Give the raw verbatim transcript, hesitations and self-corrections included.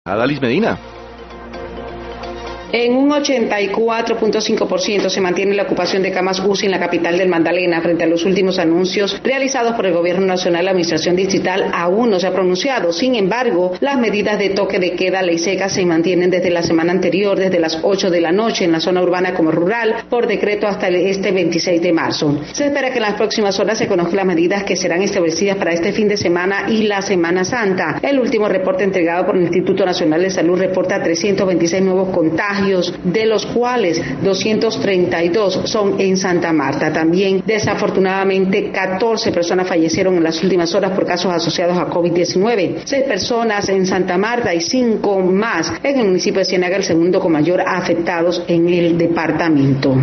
Adalis Medina. En un ochenta y cuatro punto cinco por ciento se mantiene la ocupación de camas U C I en la capital del Magdalena. Frente a los últimos anuncios realizados por el Gobierno Nacional, la Administración Distrital aún no se ha pronunciado. Sin embargo, las medidas de toque de queda, ley seca, se mantienen desde la semana anterior, desde las ocho de la noche en la zona urbana como rural, por decreto hasta este veintiséis de marzo. Se espera que en las próximas horas se conozcan las medidas que serán establecidas para este fin de semana y la Semana Santa. El último reporte entregado por el Instituto Nacional de Salud reporta trescientos veintiséis nuevos contagios, de los cuales doscientos treinta y dos son en Santa Marta. También, desafortunadamente, catorce personas fallecieron en las últimas horas por casos asociados a COVID diecinueve. Seis personas en Santa Marta y cinco más en el municipio de Ciénaga, el segundo con mayor afectados en el departamento.